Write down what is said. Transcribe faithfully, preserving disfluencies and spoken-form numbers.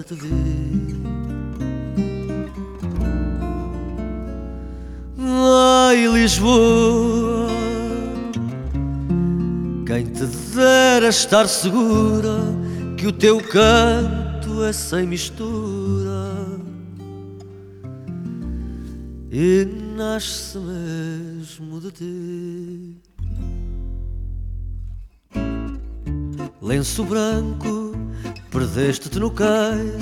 te vi. Ai, Lisboa, quem te dera estar segura que o teu canto é sem mistura e nasce mesmo de ti. Lenço branco, perdeste-te no cais